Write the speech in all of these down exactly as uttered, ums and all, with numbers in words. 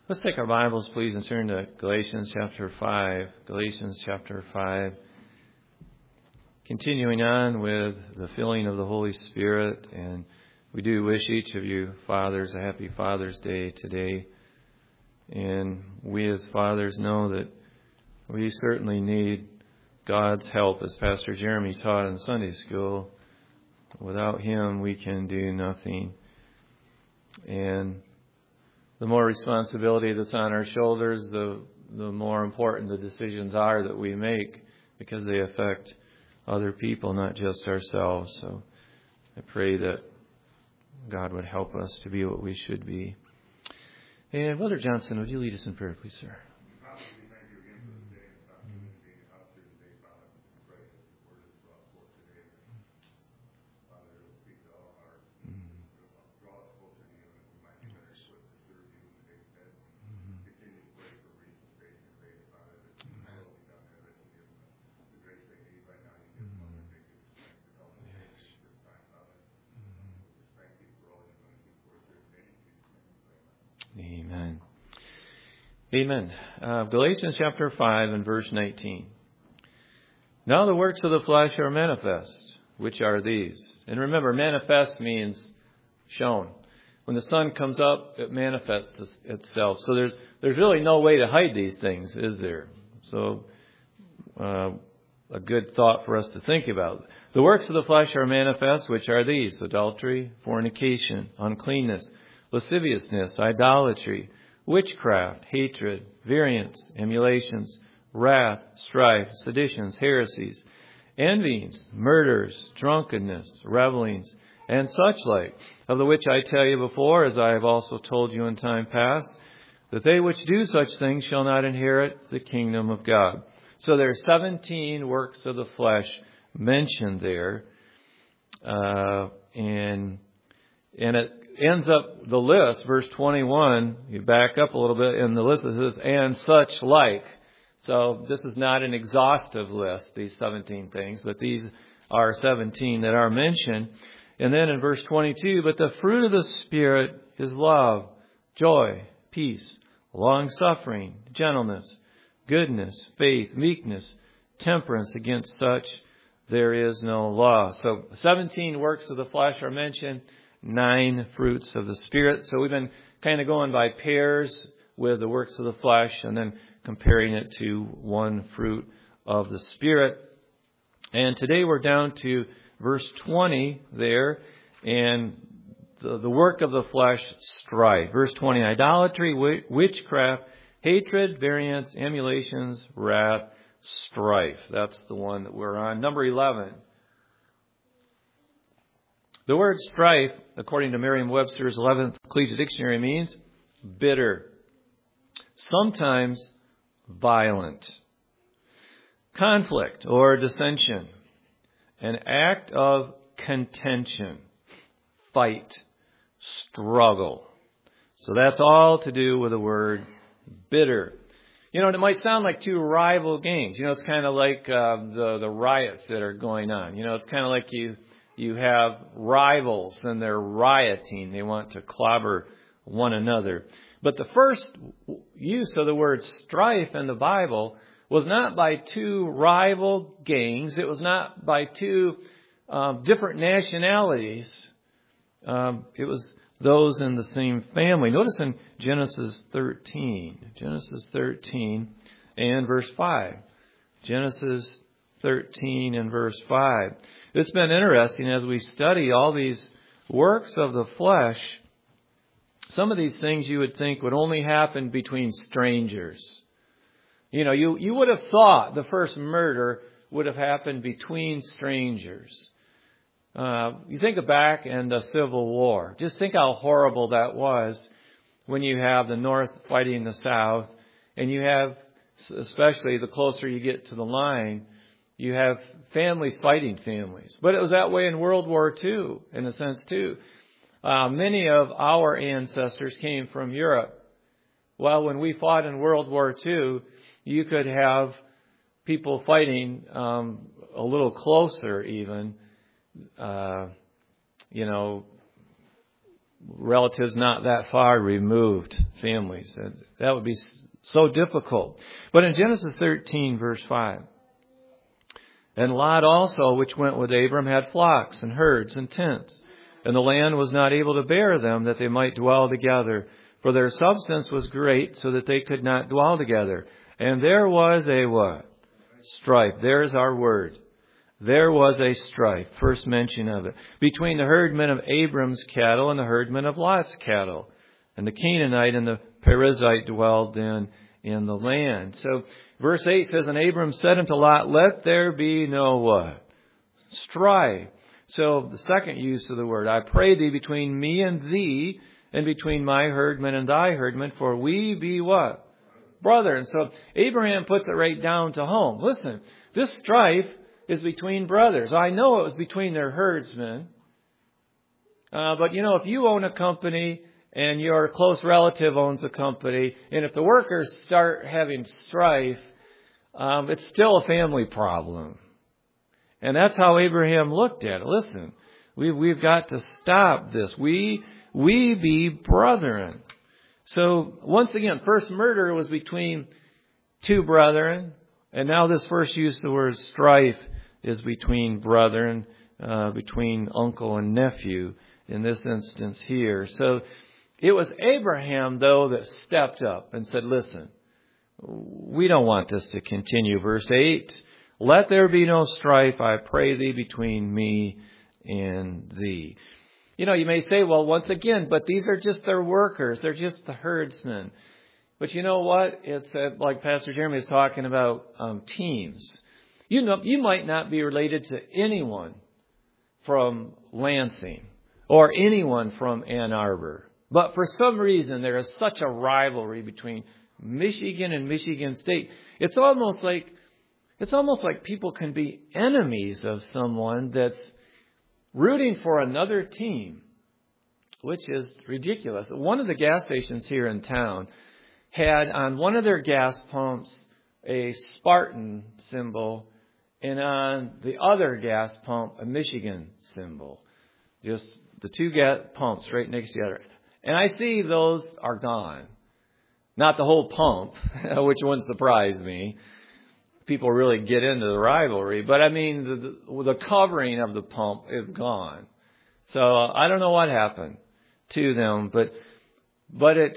Let's take our Bibles, please, and turn to Galatians chapter five. Galatians chapter five. Continuing on with the filling of the Holy Spirit. And we do wish each of you fathers a happy Father's Day today. And we as fathers know that we certainly need God's help, as Pastor Jeremy taught in Sunday school. Without Him, we can do nothing. And the more responsibility that's on our shoulders, the the more important the decisions are that we make, because they affect other people, not just ourselves. So I pray that God would help us to be what we should be. And Brother Johnson, would you lead us in prayer, please, sir? Amen. Amen. Uh, Galatians chapter five and verse nineteen. Now the works of the flesh are manifest, which are these. And remember, manifest means shown. When the sun comes up, it manifests itself. So there's there's really no way to hide these things, is there? So uh, a good thought for us to think about. The works of the flesh are manifest, which are these: adultery, fornication, uncleanness, lasciviousness, idolatry, witchcraft, hatred, variance, emulations, wrath, strife, seditions, heresies, envyings, murders, drunkenness, revelings, and such like, of the which I tell you before, as I have also told you in time past, that they which do such things shall not inherit the kingdom of God. So there are seventeen works of the flesh mentioned there, uh, and and it ends up the list, verse twenty-one, you back up a little bit, and the list says, and such like. So this is not an exhaustive list, these seventeen things, but these are seventeen that are mentioned. And then in verse twenty-two, but the fruit of the Spirit is love, joy, peace, long-suffering, gentleness, goodness, faith, meekness, temperance. Against such there is no law. So seventeen works of the flesh are mentioned. Nine fruits of the Spirit. So we've been kind of going by pairs with the works of the flesh and then comparing it to one fruit of the Spirit. And today we're down to verse twenty there, and the, the work of the flesh, strife. Verse twenty, idolatry, witchcraft, hatred, variance, emulations, wrath, strife. That's the one that we're on. Number eleven. The word strife, according to Merriam-Webster's eleventh Collegiate Dictionary, means bitter, sometimes violent, conflict or dissension, an act of contention, fight, struggle. So that's all to do with the word bitter. You know, it might sound like two rival gangs. You know, it's kind of like uh, the, the riots that are going on. You know, it's kind of like you... You have rivals and they're rioting. They want to clobber one another. But the first use of the word strife in the Bible was not by two rival gangs. It was not by two um, different nationalities. Um, it was those in the same family. Notice in Genesis thirteen. Genesis thirteen and verse five. Genesis thirteen and verse five. It's been interesting as we study all these works of the flesh. Some of these things you would think would only happen between strangers. You know, you, you would have thought the first murder would have happened between strangers. Uh, you think back in the Civil War. Just think how horrible that was when you have the North fighting the South, and you have, especially the closer you get to the line, you have families fighting families. But it was that way in World War Two, in a sense, too. Uh, many of our ancestors came from Europe. Well, when we fought in World War Two, you could have people fighting um, a little closer even, uh, you know, relatives not that far removed, families. That would be so difficult. But in Genesis thirteen, verse five, and Lot also, which went with Abram, had flocks and herds and tents, and the land was not able to bear them, that they might dwell together. For their substance was great, so that they could not dwell together. And there was a what? Strife. There's our word. There was a strife, first mention of it, between the herdmen of Abram's cattle and the herdmen of Lot's cattle. And the Canaanite and the Perizzite dwelled then in the land. So verse eight says, and Abram said unto Lot, let there be no what? Strife. So the second use of the word, I pray thee between me and thee, and between my herdmen and thy herdmen, for we be what? Brother. And so Abraham puts it right down to home. Listen, this strife is between brothers. I know it was between their herdsmen. Uh, but, you know, if you own a company and your close relative owns a company, and if the workers start having strife, um, it's still a family problem. And that's how Abraham looked at it. Listen, we, we've got to stop this. We, we be brethren. So, once again, first murder was between two brethren. And now this first use of the word strife is between brethren, uh, between uncle and nephew in this instance here. So it was Abraham, though, that stepped up and said, listen, we don't want this to continue. Verse eight, let there be no strife, I pray thee, between me and thee. You know, you may say, well, once again, but these are just their workers. They're just the herdsmen. But you know what? It's uh, like Pastor Jeremy is talking about um, teams. You know, you might not be related to anyone from Lansing or anyone from Ann Arbor. But for some reason, there is such a rivalry between Michigan and Michigan State. It's almost like, it's almost like people can be enemies of someone that's rooting for another team, which is ridiculous. One of the gas stations here in town had on one of their gas pumps a Spartan symbol, and on the other gas pump a Michigan symbol. Just the two gas pumps right next to each other. And I see those are gone. Not the whole pump, which wouldn't surprise me. People really get into the rivalry. But I mean, the, the covering of the pump is gone. So uh, I don't know what happened to them, but but it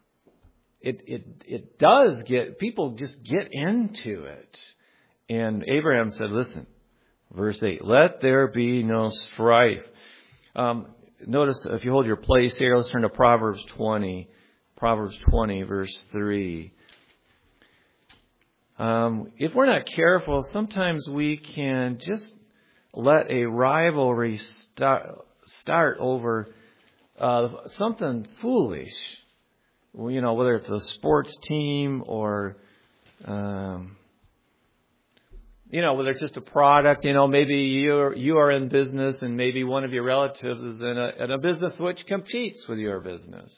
it it it does get people just get into it. And Abraham said, "Listen, verse eight: Let there be no strife." Um, notice if you hold your place here, let's turn to Proverbs twenty. Proverbs twenty, verse three. Um, if we're not careful, sometimes we can just let a rivalry start, start over uh, something foolish. Well, you know, whether it's a sports team or, um, you know, whether it's just a product. You know, maybe you're you are in business, and maybe one of your relatives is in a, in a business which competes with your business.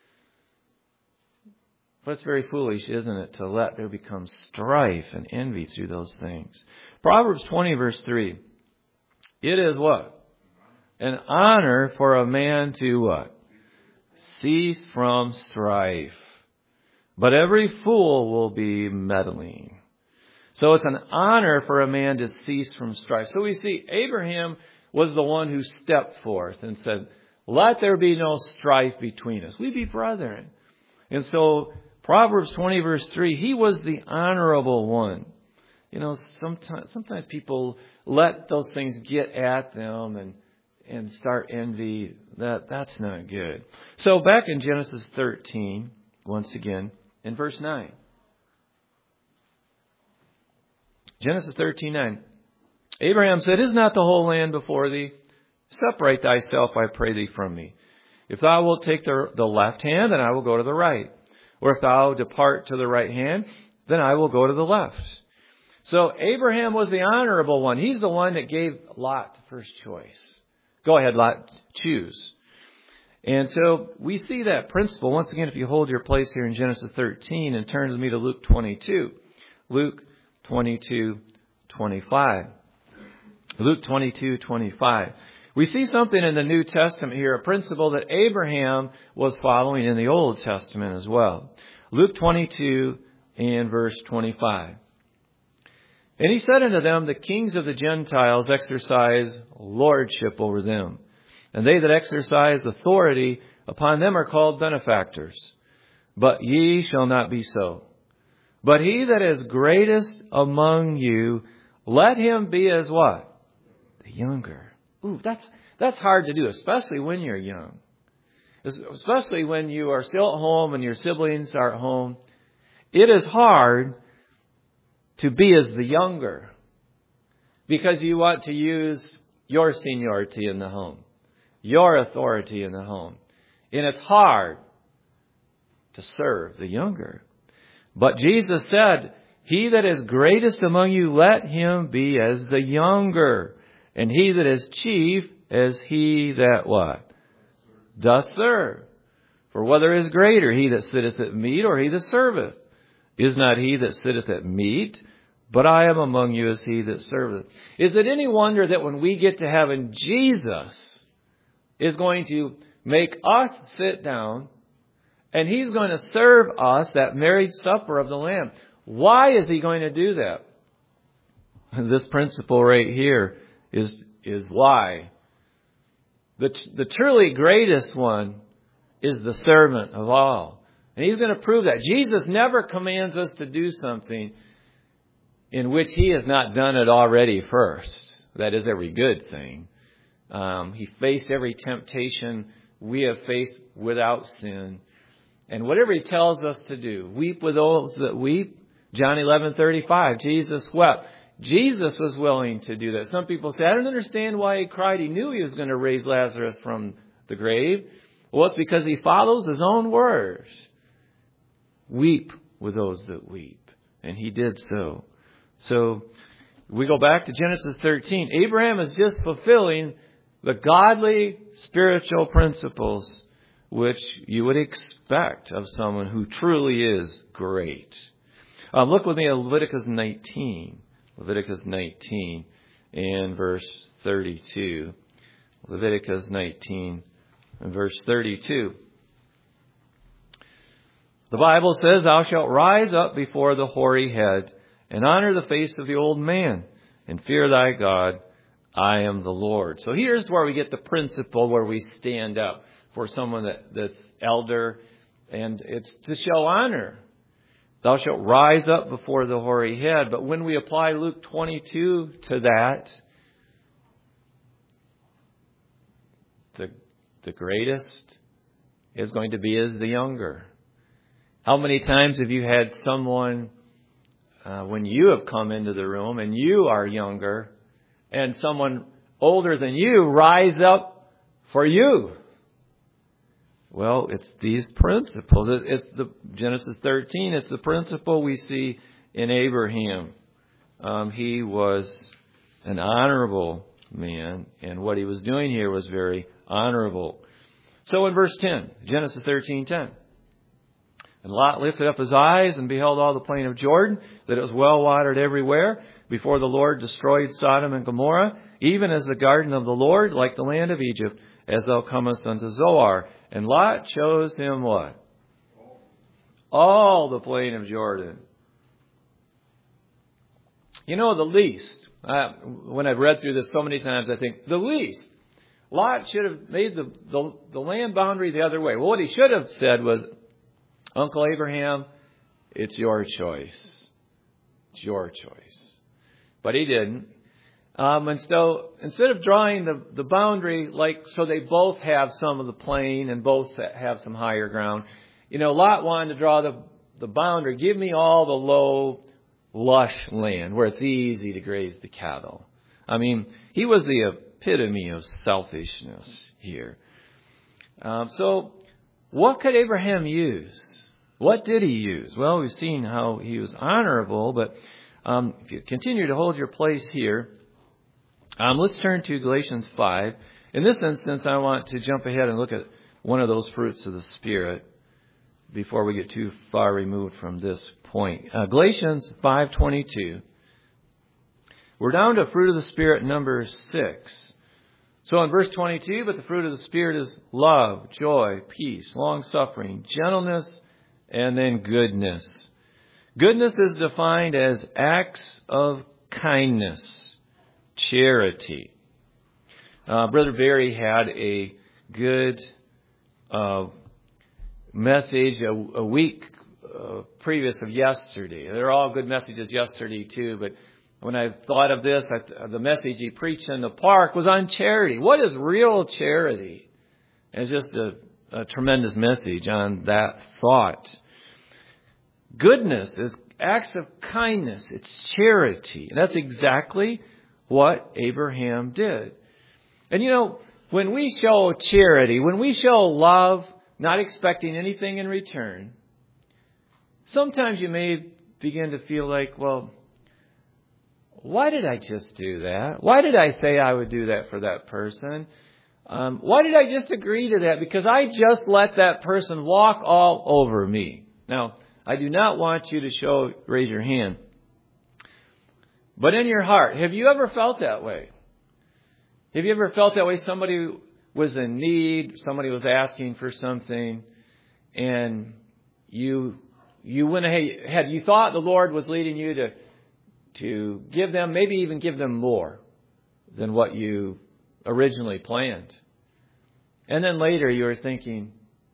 But it's very foolish, isn't it, to let there become strife and envy through those things. Proverbs twenty, verse three. It is what? An honor for a man to what? Cease from strife. But every fool will be meddling. So it's an honor for a man to cease from strife. So we see Abraham was the one who stepped forth and said, let there be no strife between us. We be brethren. And so Proverbs twenty, verse three, he was the honorable one. You know, sometimes sometimes people let those things get at them and and start envy. That that's not good. So back in Genesis thirteen, once again, in verse nine. Genesis thirteen, nine. Abraham said, is not the whole land before thee? Separate thyself, I pray thee, from me. If thou wilt take the, the left hand, then I will go to the right. Or if thou depart to the right hand, then I will go to the left. So Abraham was the honorable one. He's the one that gave Lot the first choice. Go ahead, Lot, choose. And so we see that principle. Once again, if you hold your place here in Genesis thirteen and turn with me to Luke twenty-two. Luke twenty-two, twenty-five. Luke twenty-two, twenty-five. We see something in the New Testament here, a principle that Abraham was following in the Old Testament as well. Luke twenty-two and verse twenty-five. And he said unto them, the kings of the Gentiles exercise lordship over them, and they that exercise authority upon them are called benefactors. But ye shall not be so. But he that is greatest among you, let him be as what? The younger. Ooh, that's, that's hard to do, especially when you're young. Especially when you are still at home and your siblings are at home. It is hard to be as the younger, because you want to use your seniority in the home, your authority in the home. And it's hard to serve the younger. But Jesus said, he that is greatest among you, let him be as the younger. And he that is chief, as he that what? Doth serve. For whether is greater, he that sitteth at meat, or he that serveth? Is not he that sitteth at meat? But I am among you as he that serveth. Is it any wonder that when we get to heaven, Jesus is going to make us sit down, and he's going to serve us that marriage supper of the Lamb? Why is he going to do that? This principle right here is, is why. The, the truly greatest one is the servant of all. And he's going to prove that. Jesus never commands us to do something in which he has not done it already first. That is every good thing. Um, he faced every temptation we have faced without sin. And whatever he tells us to do, weep with those that weep. John eleven thirty-five, Jesus wept. Jesus was willing to do that. Some people say, I don't understand why he cried. He knew he was going to raise Lazarus from the grave. Well, it's because he follows his own words. Weep with those that weep. And he did so. So we go back to Genesis thirteen. Abraham is just fulfilling the godly spiritual principles which you would expect of someone who truly is great. Um, look with me at Leviticus nineteen. Leviticus nineteen and verse thirty-two. Leviticus nineteen and verse thirty-two. The Bible says, thou shalt rise up before the hoary head, and honor the face of the old man, and fear thy God. I am the Lord. So here's where we get the principle where we stand up for someone that, that's elder, and it's to show honor. Thou shalt rise up before the hoary head. But when we apply Luke twenty-two to that, the, the greatest is going to be as the younger. How many times have you had someone, uh, when you have come into the room and you are younger, and someone older than you rise up for you? Well, it's these principles. It's the Genesis thirteen. It's the principle we see in Abraham. Um, he was an honorable man, and what he was doing here was very honorable. So in verse ten, Genesis thirteen ten. And Lot lifted up his eyes and beheld all the plain of Jordan, that it was well watered everywhere, before the Lord destroyed Sodom and Gomorrah, even as the garden of the Lord, like the land of Egypt, as thou comest unto Zoar. And Lot chose him what? All the plain of Jordan. You know, the least, uh, when I've read through this so many times, I think, the least, Lot should have made the, the, the land boundary the other way. Well, what he should have said was, Uncle Abraham, it's your choice. It's your choice. But he didn't. Um, and so instead of drawing the, the boundary, like, so they both have some of the plain and both have some higher ground, you know, Lot wanted to draw the, the boundary. Give me all the low, lush land where it's easy to graze the cattle. I mean, he was the epitome of selfishness here. Um, so what could Abraham use? What did he use? Well, we've seen how he was honorable, but um, if you continue to hold your place here, um, let's turn to Galatians five. In this instance, I want to jump ahead and look at one of those fruits of the Spirit before we get too far removed from this point. Uh, Galatians five twenty-two. We're down to fruit of the Spirit number six. So in verse twenty-two, but the fruit of the Spirit is love, joy, peace, long-suffering, gentleness, and then goodness. Goodness is defined as acts of kindness, charity. Uh, Brother Barry had a good uh, message a, a week uh, previous of yesterday. They're all good messages yesterday too, but when I thought of this, I, the message he preached in the park was on charity. What is real charity? And it's just a, a tremendous message on that thought. Goodness is acts of kindness. It's charity. And that's exactly what Abraham did. And you know, when we show charity, when we show love, not expecting anything in return, sometimes you may begin to feel like, well, why did I just do that? Why did I say I would do that for that person? Um, why did I just agree to that? Because I just let that person walk all over me. Now, I do not want you to show, raise your hand. But in your heart, have you ever felt that way? Have you ever felt that way? Somebody was in need, somebody was asking for something, and you you went ahead, you thought the Lord was leading you to to give them, maybe even give them more than what you originally planned. And then later you were thinking,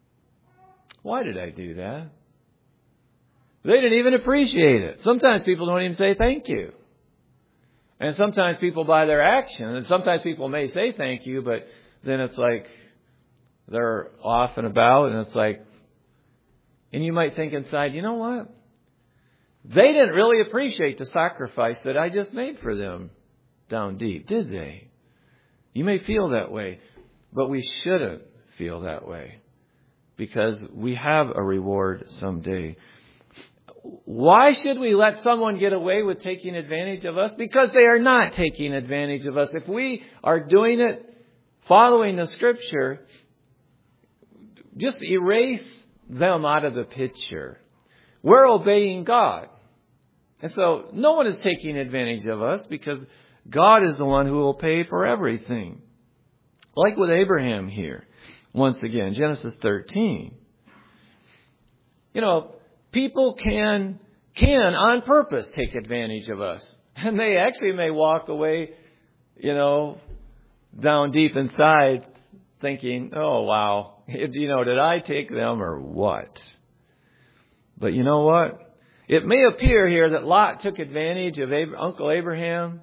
why did I do that? They didn't even appreciate it. Sometimes people don't even say thank you. And sometimes people by their action, and sometimes people may say thank you, but then it's like they're off and about, and it's like, and you might think inside, you know what? They didn't really appreciate the sacrifice that I just made for them down deep, did they? You may feel that way, but we shouldn't feel that way because we have a reward someday. Why should we let someone get away with taking advantage of us? Because they are not taking advantage of us. If we are doing it following the Scripture, just erase them out of the picture. We're obeying God. And so no one is taking advantage of us because God is the one who will pay for everything. Like with Abraham here. Once again, Genesis thirteen. You know, people can, can on purpose take advantage of us. And they actually may walk away, you know, down deep inside thinking, oh, wow, you know, did I take them or what? But you know what? It may appear here that Lot took advantage of Ab- Uncle Abraham.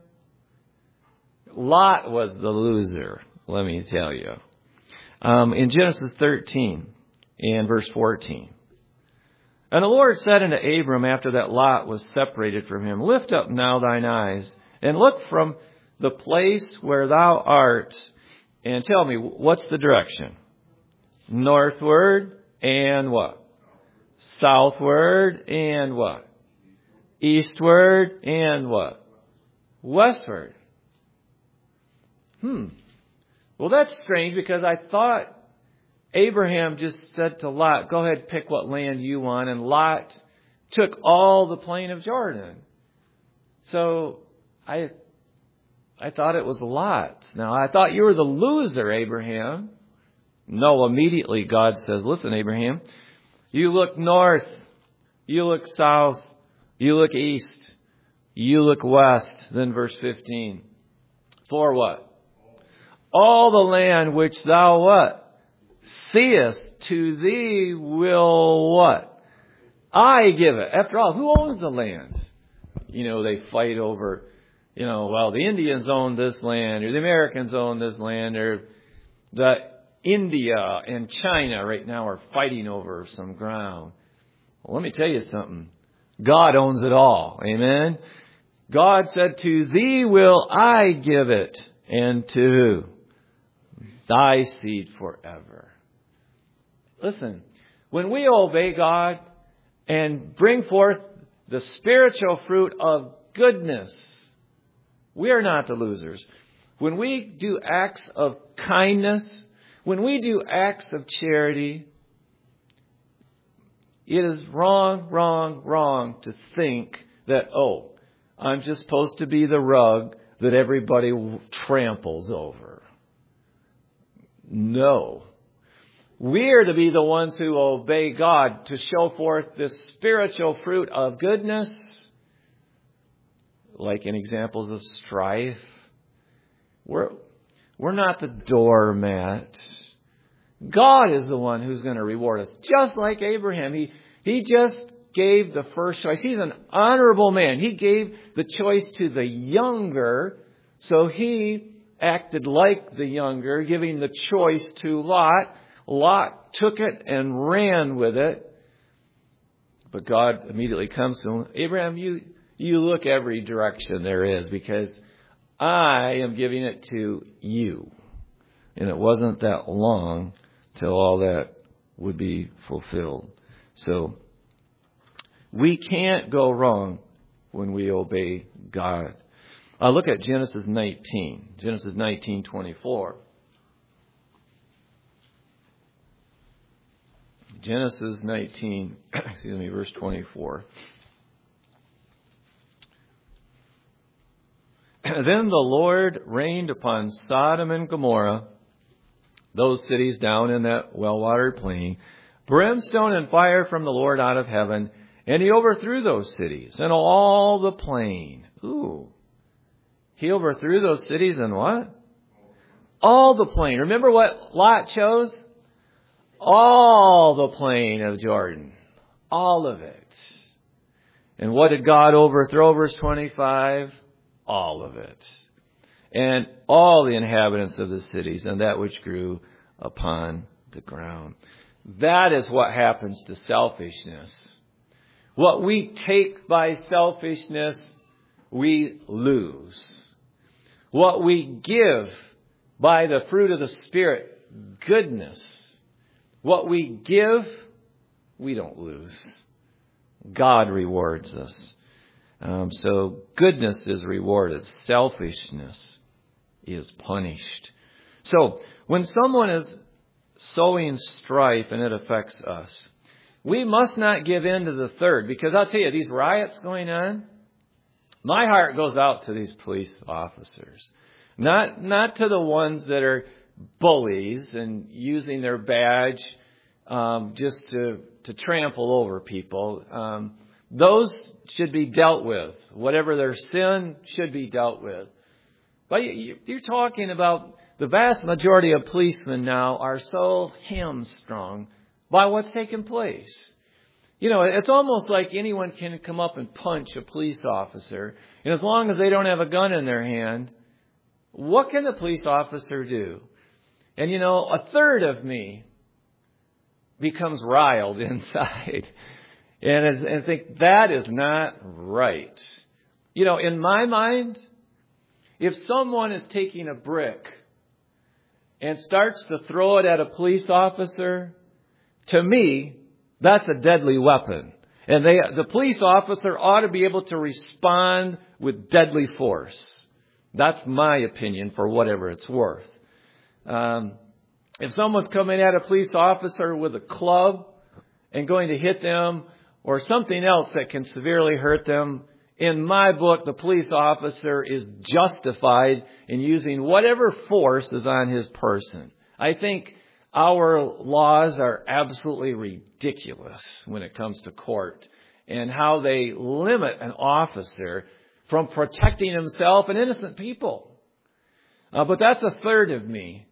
Lot was the loser, let me tell you. Um, in Genesis thirteen and verse fourteen. And the Lord said unto Abram after that Lot was separated from him, lift up now thine eyes and look from the place where thou art and tell me, what's the direction? Northward and what? Southward and what? Eastward and what? Westward. Hmm. Well, that's strange because I thought Abraham just said to Lot, go ahead, pick what land you want. And Lot took all the plain of Jordan. So I I thought it was Lot. Now, I thought you were the loser, Abraham. No, immediately God says, listen, Abraham, you look north, you look south, you look east, you look west. Then verse fifteen. For what? All the land which thou what? Seest, to thee will what? I give it. After all, who owns the land? You know, they fight over, you know, well, the Indians own this land, or the Americans own this land, or the India and China right now are fighting over some ground. Well, let me tell you something. God owns it all. Amen. God said, to thee will I give it, and to who? Thy seed forever. Listen, when we obey God and bring forth the spiritual fruit of goodness, we are not the losers. When we do acts of kindness, when we do acts of charity, it is wrong, wrong, wrong to think that, oh, I'm just supposed to be the rug that everybody tramples over. No. We're to be the ones who obey God, to show forth this spiritual fruit of goodness, like in examples of strife. We're, we're not the doormat. God is the one who's going to reward us. Just like Abraham. He, he just gave the first choice. He's an honorable man. He gave the choice to the younger, so he acted like the younger, giving the choice to Lot. Lot took it and ran with it. But God immediately comes to him. Abraham, you, you look every direction there is, because I am giving it to you. And it wasn't that long till all that would be fulfilled. So we can't go wrong when we obey God. Uh, look at Genesis nineteen. Genesis nineteen twenty-four. Genesis nineteen, excuse me, verse twenty-four. Then the Lord rained upon Sodom and Gomorrah, those cities down in that well-watered plain, brimstone and fire from the Lord out of heaven, and he overthrew those cities and all the plain. Ooh. He overthrew those cities and what? All the plain. Remember what Lot chose? All the plain of Jordan. All of it. And what did God overthrow? Verse twenty-five. All of it. And all the inhabitants of the cities and that which grew upon the ground. That is what happens to selfishness. What we take by selfishness, we lose. What we give by the fruit of the Spirit, goodness, what we give, we don't lose. God rewards us. Um, so goodness is rewarded. Selfishness is punished. So when someone is sowing strife and it affects us, we must not give in to the third. Because I'll tell you, these riots going on, my heart goes out to these police officers. Not, not to the ones that are bullies and using their badge um, just to, to trample over people. Um, those should be dealt with. Whatever their sin should be dealt with. But you, you're talking about the vast majority of policemen now are so hamstrung by what's taken place. You know, it's almost like anyone can come up and punch a police officer. And as long as they don't have a gun in their hand, what can the police officer do? And, you know, a third of me becomes riled inside. And, and I think that is not right. You know, in my mind, if someone is taking a brick and starts to throw it at a police officer, to me, that's a deadly weapon. And they, the police officer ought to be able to respond with deadly force. That's my opinion for whatever it's worth. Um, if someone's coming at a police officer with a club and going to hit them or something else that can severely hurt them, in my book, the police officer is justified in using whatever force is on his person. I think our laws are absolutely ridiculous when it comes to court and how they limit an officer from protecting himself and innocent people. Uh, but that's a third of me.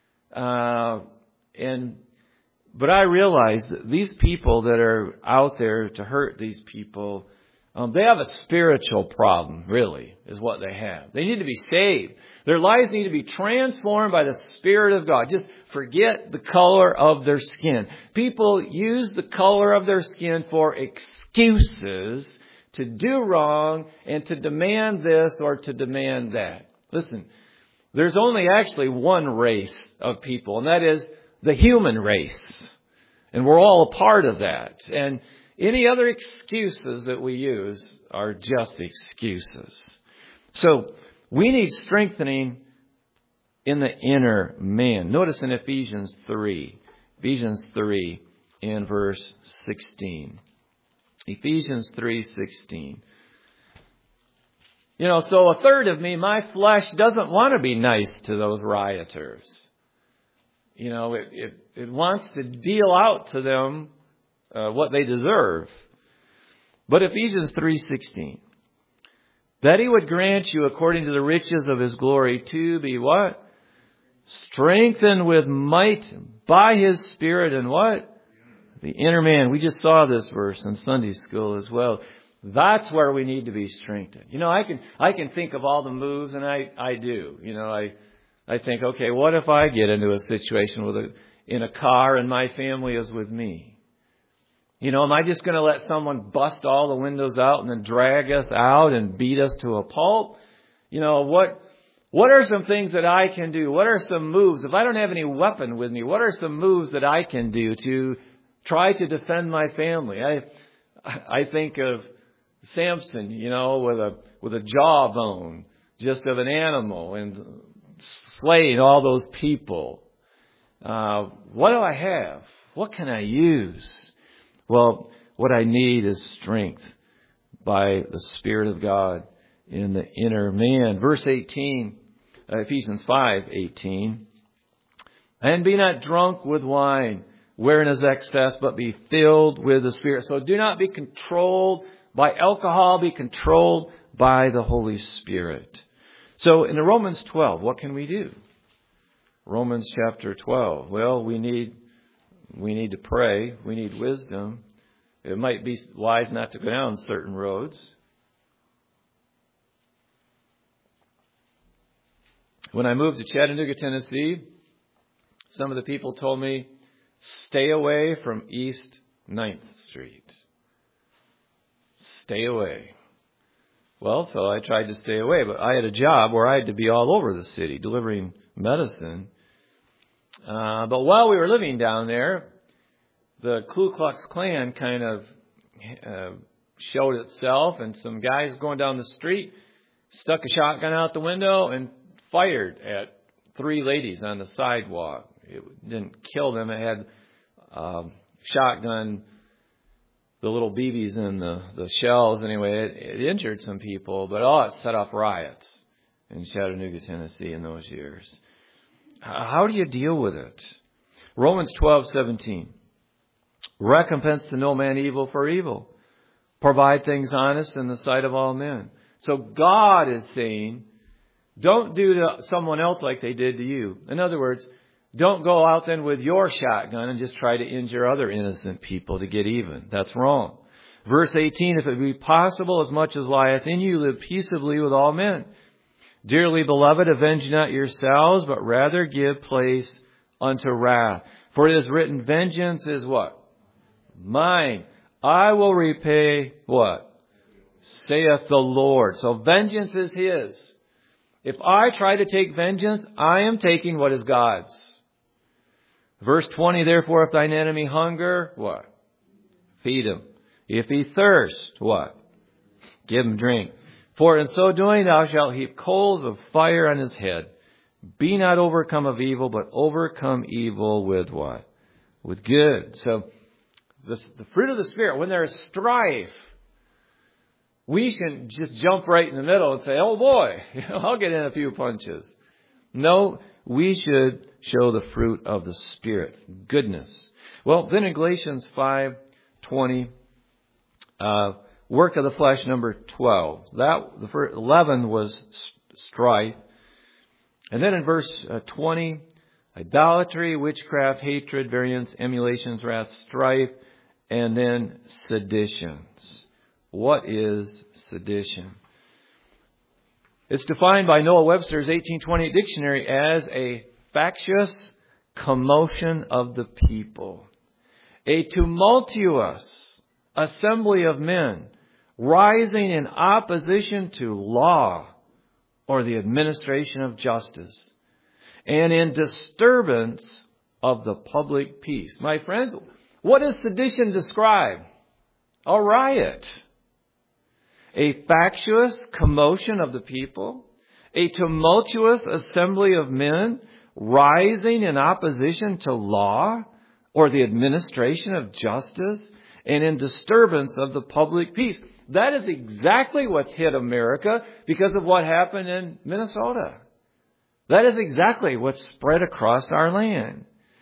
Uh, and but I realize that these people that are out there to hurt these people, um, they have a spiritual problem, really, is what they have. They need to be saved. Their lives need to be transformed by the Spirit of God. Just forget the color of their skin. People use the color of their skin for excuses to do wrong and to demand this or to demand that. Listen, there's only actually one race of people, and that is the human race. And we're all a part of that. And any other excuses that we use are just excuses. So we need strengthening in the inner man. Notice in Ephesians three. Ephesians three in verse sixteen. Ephesians three sixteen. You know, so a third of me, my flesh doesn't want to be nice to those rioters. You know, it, it, it wants to deal out to them uh, what they deserve. But Ephesians three sixteen, that He would grant you according to the riches of His glory to be what? Strengthened with might by His Spirit and what? The inner man. We just saw this verse in Sunday school as well. That's where we need to be strengthened. You know, I can I can think of all the moves, and I, I do. You know, I I think, okay, what if I get into a situation with a in a car and my family is with me? You know, am I just going to let someone bust all the windows out and then drag us out and beat us to a pulp? You know, what what are some things that I can do? What are some moves? If I don't have any weapon with me, what are some moves that I can do to try to defend my family? I I think of Samson, you know, with a with a jawbone just of an animal and slaying all those people. Uh, what do I have? What can I use? Well, what I need is strength by the Spirit of God in the inner man. Verse eighteen, uh, Ephesians five eighteen. And be not drunk with wine, wherein is excess, but be filled with the Spirit. So do not be controlled by alcohol, be controlled by the Holy Spirit. So in Romans twelve, what can we do? Romans chapter twelve. Well, we need we need to pray. We need wisdom. It might be wise not to go down certain roads. When I moved to Chattanooga, Tennessee, some of the people told me, stay away from East ninth Street. Stay away. Well, so I tried to stay away, but I had a job where I had to be all over the city delivering medicine. Uh, but while we were living down there, the Ku Klux Klan kind of uh, showed itself, and some guys going down the street stuck a shotgun out the window and fired at three ladies on the sidewalk. It didn't kill them. It had um, shotgun, the little B Bs in the, the shells. Anyway, it, it injured some people, but oh, it set off riots in Chattanooga, Tennessee in those years. How do you deal with it? Romans twelve seventeen. Recompense to no man evil for evil. Provide things honest in the sight of all men. So God is saying, don't do to someone else like they did to you. In other words, don't go out then with your shotgun and just try to injure other innocent people to get even. That's wrong. Verse eighteen, if it be possible, as much as lieth in you, live peaceably with all men. Dearly beloved, avenge not yourselves, but rather give place unto wrath. For it is written, vengeance is what? Mine. I will repay what? Saith the Lord. So vengeance is His. If I try to take vengeance, I am taking what is God's. Verse twenty, therefore, if thine enemy hunger, what? Feed him. If he thirst, what? Give him drink. For in so doing thou shalt heap coals of fire on his head. Be not overcome of evil, but overcome evil with what? With good. So this, the fruit of the Spirit, when there is strife, we shouldn't just jump right in the middle and say, oh boy, you know, I'll get in a few punches. No, we should show the fruit of the Spirit, goodness. Well, then in Galatians five twenty, uh, work of the flesh, number twelve. That the first eleven was strife, and then in verse uh, twenty, idolatry, witchcraft, hatred, variance, emulations, wrath, strife, and then seditions. What is sedition? It's defined by Noah Webster's eighteen twenty-eight dictionary as a factious commotion of the people, a tumultuous assembly of men rising in opposition to law or the administration of justice, and in disturbance of the public peace. My friends, what does sedition describe? A riot. A factious commotion of the people, a tumultuous assembly of men rising in opposition to law or the administration of justice, and in disturbance of the public peace. That is exactly what's hit America because of what happened in Minnesota. That is exactly what's spread across our land.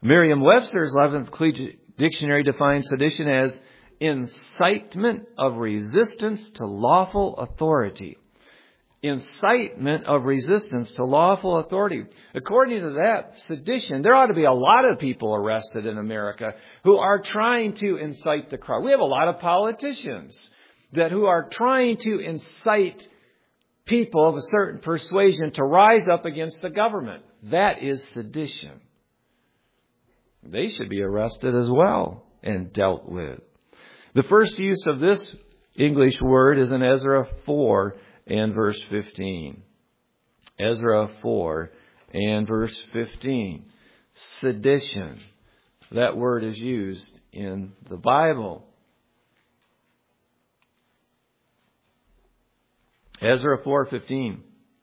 Merriam-Webster's eleventh Collegiate Dictionary defines sedition as incitement of resistance to lawful authority. Incitement of resistance to lawful authority. According to that, sedition, there ought to be a lot of people arrested in America who are trying to incite the crowd. We have a lot of politicians that who are trying to incite people of a certain persuasion to rise up against the government. That is sedition. They should be arrested as well and dealt with. The first use of this English word is in Ezra four and verse fifteen. Ezra four and verse fifteen. Sedition. That word is used in the Bible. Ezra four fifteen.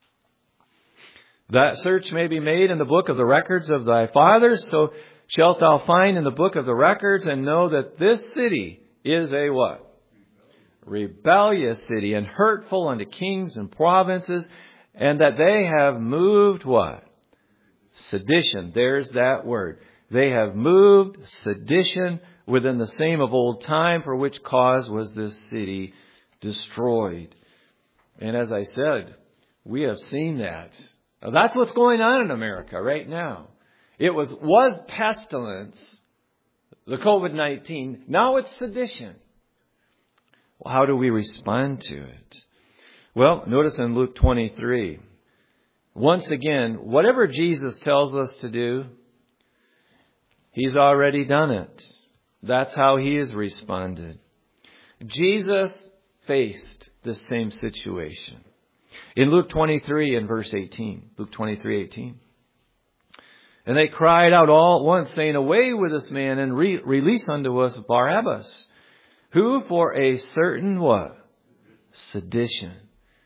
That search may be made in the book of the records of thy fathers, so shalt thou find in the book of the records and know that this city is a what? Rebellious city and hurtful unto kings and provinces, and that they have moved what? Sedition. There's that word. They have moved sedition within the same of old time, for which cause was this city destroyed. And as I said, we have seen that. That's what's going on in America right now. It was, was pestilence, the COVID nineteen. Now it's sedition. Well, how do we respond to it? Well, notice in Luke twenty-three. Once again, whatever Jesus tells us to do, He's already done it. That's how He has responded. Jesus faced the same situation. In Luke twenty-three and verse eighteen. Luke twenty-three, eighteen. And they cried out all at once, saying, away with this man, and re- release unto us Barabbas, who for a certain what? Sedition.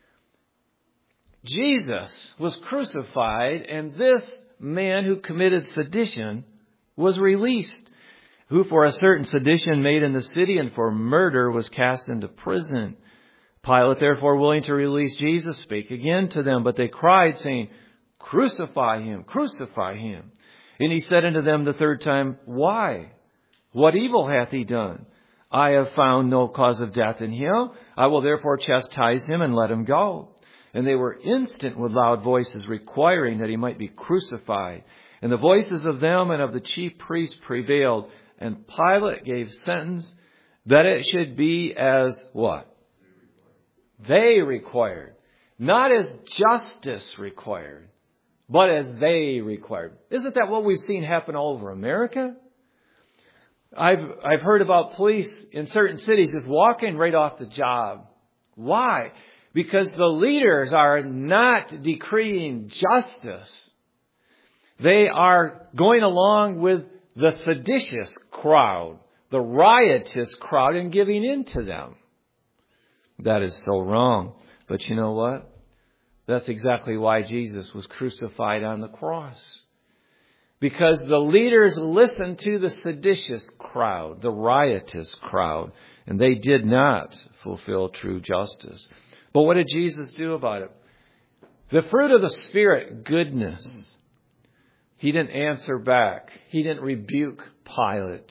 Jesus was crucified, and this man who committed sedition was released, who for a certain sedition made in the city and for murder was cast into prison. Pilate, therefore, willing to release Jesus, spake again to them, but they cried, saying, crucify him, crucify him. And he said unto them the third time, why? What evil hath he done? I have found no cause of death in him. I will therefore chastise him and let him go. And they were instant with loud voices, requiring that he might be crucified. And the voices of them and of the chief priests prevailed. And Pilate gave sentence that it should be as what? They required. Not as justice required, but as they required. Isn't that what we've seen happen all over America? I've I've heard about police in certain cities just walking right off the job. Why? Because the leaders are not decreeing justice. They are going along with the seditious crowd, the riotous crowd, and giving in to them. That is so wrong. But you know what? That's exactly why Jesus was crucified on the cross. Because the leaders listened to the seditious crowd, the riotous crowd, and they did not fulfill true justice. But what did Jesus do about it? The fruit of the Spirit, goodness. He didn't answer back. He didn't rebuke Pilate.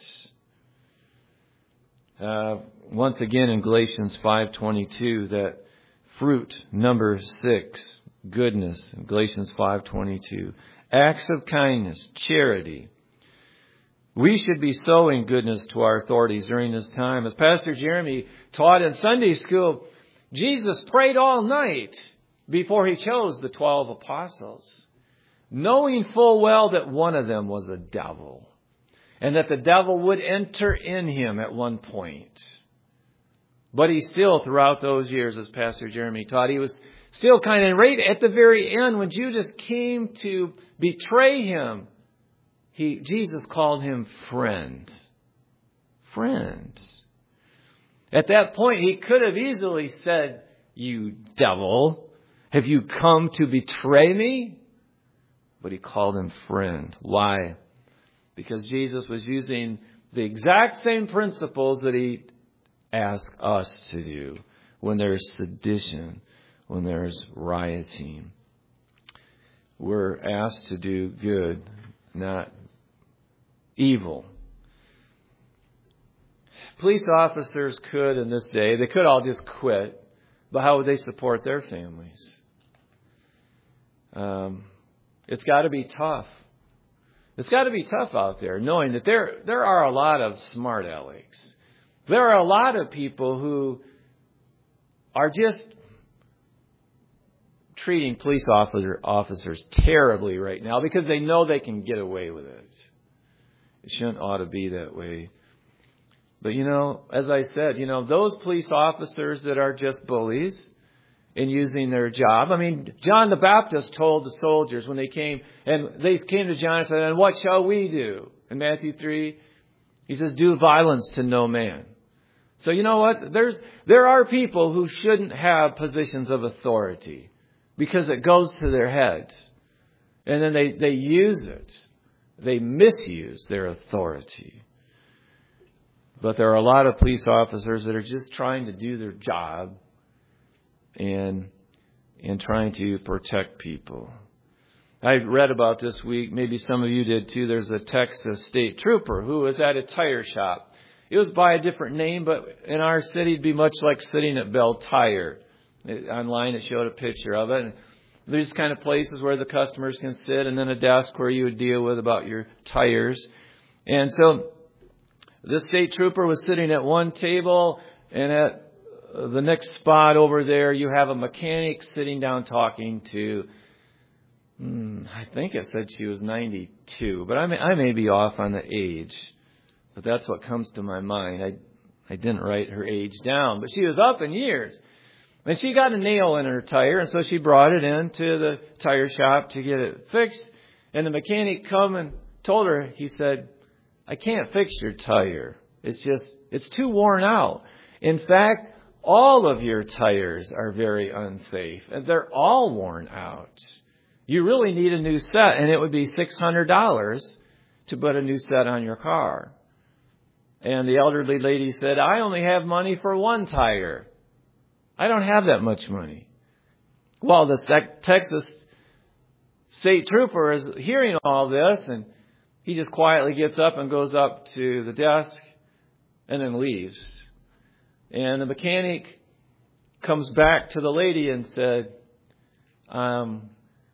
Uh, once again in Galatians five twenty-two, that fruit number six, goodness, in Galatians five twenty-two. Acts of kindness, charity. We should be sowing goodness to our authorities during this time. As Pastor Jeremy taught in Sunday school, Jesus prayed all night before he chose the twelve apostles, knowing full well that one of them was a devil, and that the devil would enter in him at one point. But he still, throughout those years, as Pastor Jeremy taught, he was still kind of right at the very end when Judas came to betray him. He, Jesus called him friend. Friend. At that point, he could have easily said, you devil, have you come to betray me? But he called him friend. Why? Because Jesus was using the exact same principles that he asked us to do when there's sedition, when there's evil. Police officers could, in this day, they could all just quit, but how would they support their families? Um, it's got to be tough. It's got to be tough out there, knowing that there there are a lot of smart alecks. There are a lot of people who are just treating police officer, officers terribly right now because they know they can get away with it. It shouldn't ought to be that way. But, you know, as I said, you know, those police officers that are just bullies in using their job. I mean, John the Baptist told the soldiers when they came, and they came to John and said, and what shall we do? In Matthew three, he says, do violence to no man. So you know what? There's There are people who shouldn't have positions of authority because it goes to their head. And then they, they use it. They misuse their authority. But there are a lot of police officers that are just trying to do their job and and trying to protect people. I read about this week, maybe some of you did too, there's a Texas state trooper who was at a tire shop. It was by a different name, but in our city it'd be much like sitting at Bell Tire. It, online it showed a picture of it. And there's kind of places where the customers can sit, and then a desk where you would deal with about your tires. And so this state trooper was sitting at one table, and at the next spot over there, you have a mechanic sitting down talking to, hmm, I think it said she was ninety-two, but I may, I may be off on the age. But that's what comes to my mind. I, I didn't write her age down, but she was up in years. And she got a nail in her tire, and so she brought it into the tire shop to get it fixed. And the mechanic come and told her, he said, I can't fix your tire. It's just, it's too worn out. In fact, all of your tires are very unsafe, and they're all worn out. You really need a new set, and it would be six hundred dollars to put a new set on your car. And the elderly lady said, I only have money for one tire. I don't have that much money. Well, the Texas state trooper is hearing all this, and he just quietly gets up and goes up to the desk and then leaves. And the mechanic comes back to the lady and said, um,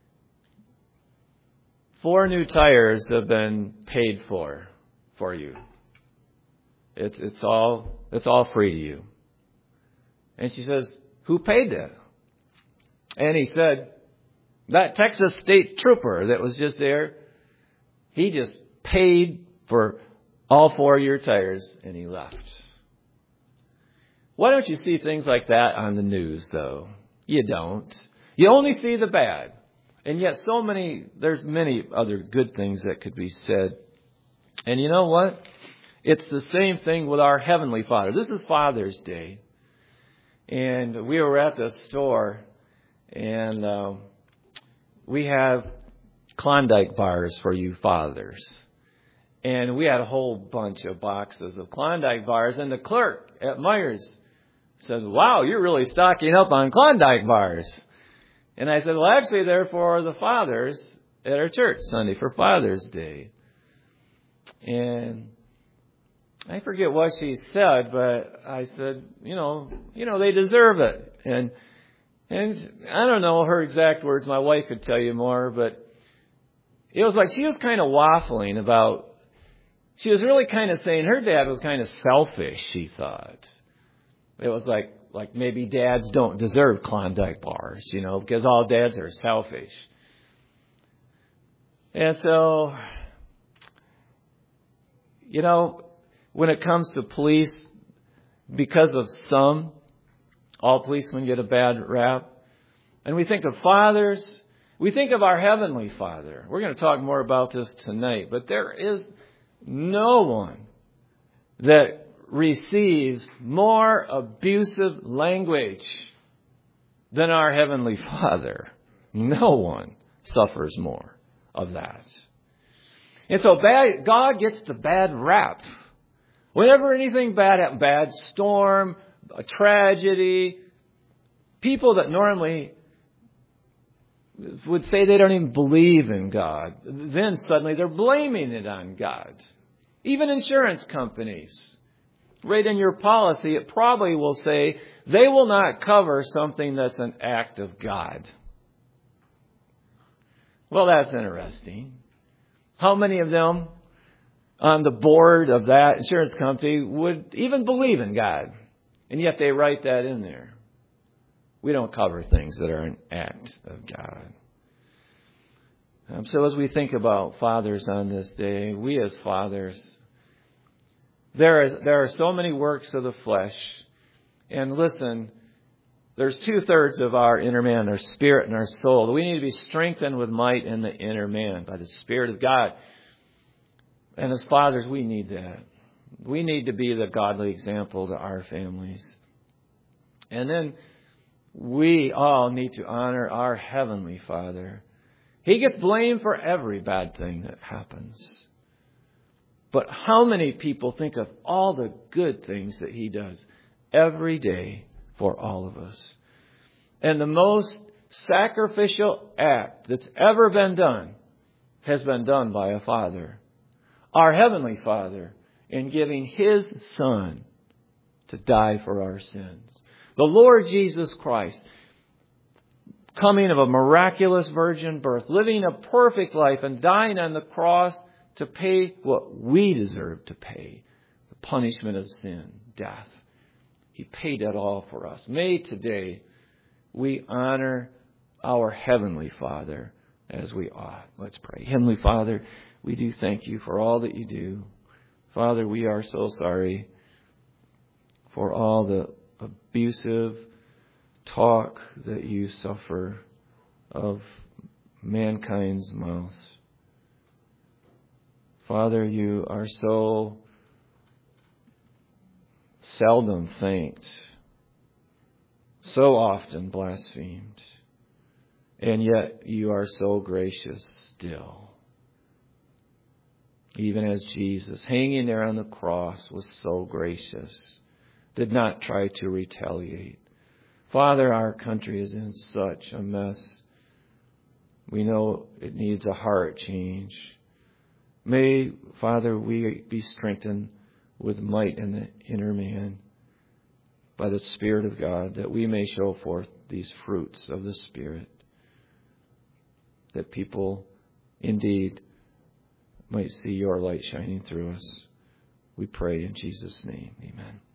four new tires have been paid for, for you. It's, it's all, it's all free to you. And she says, who paid that? And he said, that Texas state trooper that was just there, he just paid for all four of your tires and he left. Why don't you see things like that on the news, though? You don't. You only see the bad. And yet so many, there's many other good things that could be said. And you know what? It's the same thing with our Heavenly Father. This is Father's Day. And we were at the store, and uh, we have Klondike bars for you fathers. And we had a whole bunch of boxes of Klondike bars, and the clerk at Myers said, wow, you're really stocking up on Klondike bars. And I said, well, actually, they're for the fathers at our church Sunday for Father's Day. And I forget what she said, but I said, you know, you know, they deserve it. And and I don't know her exact words. My wife could tell you more, but it was like she was kind of waffling about, she was really kind of saying her dad was kind of selfish, she thought. It was like, like maybe dads don't deserve Klondike bars, you know, because all dads are selfish. And so, you know, when it comes to police, because of some, all policemen get a bad rap. And we think of fathers, we think of our Heavenly Father. We're going to talk more about this tonight, but there is no one that receives more abusive language than our Heavenly Father. No one suffers more of that. And so bad, God gets the bad rap. Whenever anything bad happens, bad storm, a tragedy, people that normally would say they don't even believe in God, then suddenly they're blaming it on God. Even insurance companies. Right in your policy, it probably will say they will not cover something that's an act of God. Well, that's interesting. How many of them on the board of that insurance company would even believe in God? And yet they write that in there. We don't cover things that are an act of God. Um, so as we think about fathers on this day, we as fathers, there is there are so many works of the flesh. And listen, there's two-thirds of our inner man, our spirit and our soul. We need to be strengthened with might in the inner man by the Spirit of God. And as fathers, we need that. We need to be the godly example to our families. And then we all need to honor our Heavenly Father. He gets blamed for every bad thing that happens. But how many people think of all the good things that He does every day for all of us? And the most sacrificial act that's ever been done has been done by a Father. Our Heavenly Father, in giving His Son to die for our sins. The Lord Jesus Christ, coming of a miraculous virgin birth, living a perfect life and dying on the cross to pay what we deserve to pay. The punishment of sin, death. He paid it all for us. May today we honor our Heavenly Father as we ought. Let's pray. Heavenly Father, we do thank You for all that You do. Father, we are so sorry for all the abusive talk that You suffer of mankind's mouth. Father, You are so seldom thanked, so often blasphemed, and yet You are so gracious still. Even as Jesus, hanging there on the cross, was so gracious, did not try to retaliate. Father, our country is in such a mess. We know it needs a heart change. May, Father, we be strengthened with might in the inner man by the Spirit of God, that we may show forth these fruits of the Spirit, that people indeed might see Your light shining through us. We pray in Jesus' name. Amen.